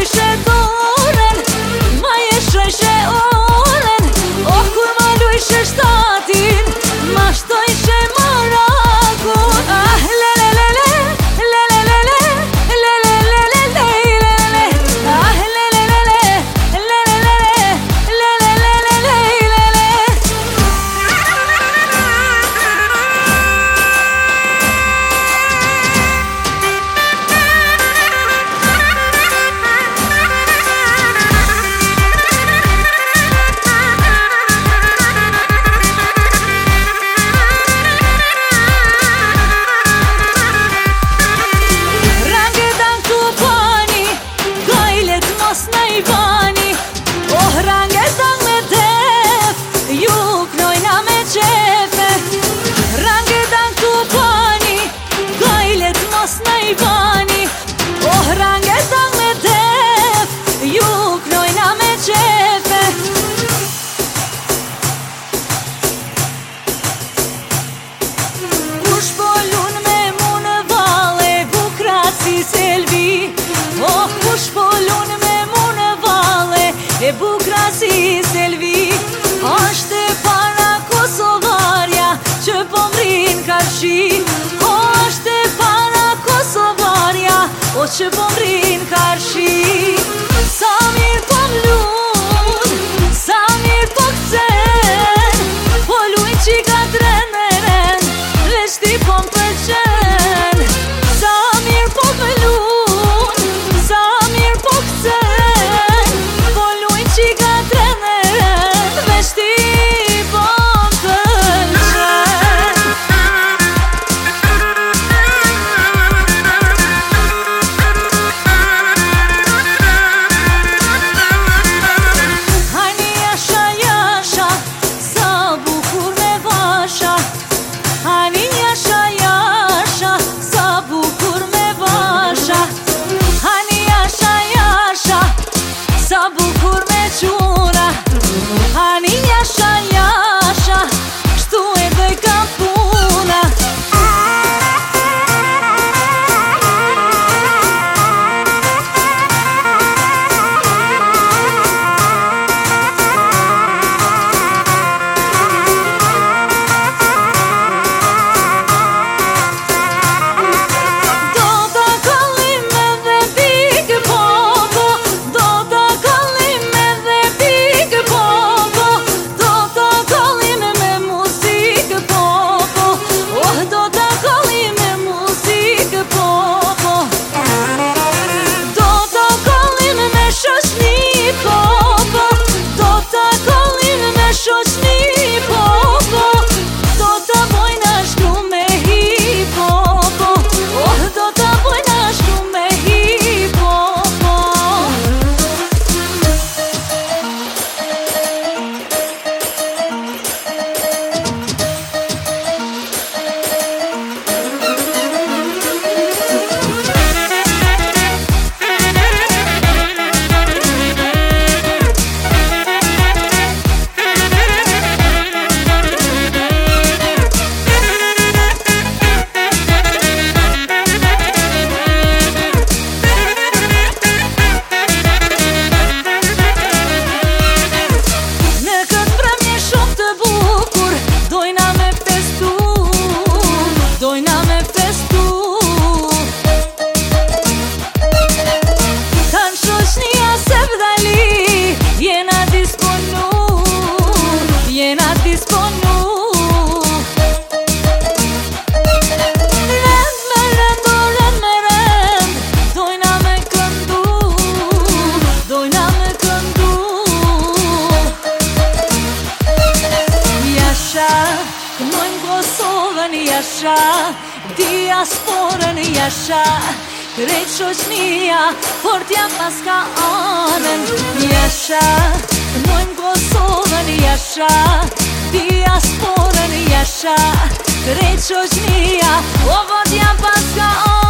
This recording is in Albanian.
lujshe dorën, ma je shojshe orën. Oh, kur ma lujshe shtatin, ma shtojshe marakun. Ah, lelelele, lelelele, lelelele, lelelele. Ah, lelelele, lelelele, lelelele, lelelele. Rangedan këtu pani, gajlet mos në i bani. Oh, rangedan me def, ju knojna me qefe. Rangedan këtu pani, gajlet mos në i bani. Oh, rangedan me def, ju knojna me qefe. Kush po lun me mu në valle, bukra si Selvi. Oh, kush po lun me mu në valle, e bukra si Selvi. Ashtë e para Kosovarja, që po mrin karshi. Oh, ashtë e para Kosovarja, o që po mrin karshi. Sa mirë po m'lun, sa mirë po këcen, po lujnë qika treneren, veç ti po m'pëlqen. Sa mirë po m'lun, sa mirë po këcen, po lujnë qika treneren, veç ti po m'pëlqen. Hajni jasha jasha, sa bukur me vasha. Hajni jasha jasha, sa bukur me vasha. Hajni jasha jasha, sa bukur me quna. Hajni jasha jasha, shtu e doj ka puna. Do ta kallim edhe pikë popo, do ta kallim edhe pikë popo, do ta kallim me muzikë popo. Oh, do ta kallim me muzikë popo. Do ta kallim me shoqni popo, do ta kallim me shoqni popo. Do ta bojna shku me hi popo. Oh, do ta bojna shku me hi popo. Në këtë mbrëmje shumë të bukur, dojna me festu, dojna me festu. Tanë shoqnia se vdali, jena disponu, jena disponu. Rend me rend, o rend me rend, dojna me këndu, dojna me këndu. Jasha, kënojmë Kosovën, jasha, diasporën, jasha. Krejt shoqnia, fort jam pas ka anën. Jasha, kënojmë Kosovën, jasha, diasporën, jasha. Krejt shoqnia, o fort jam pas ka anën.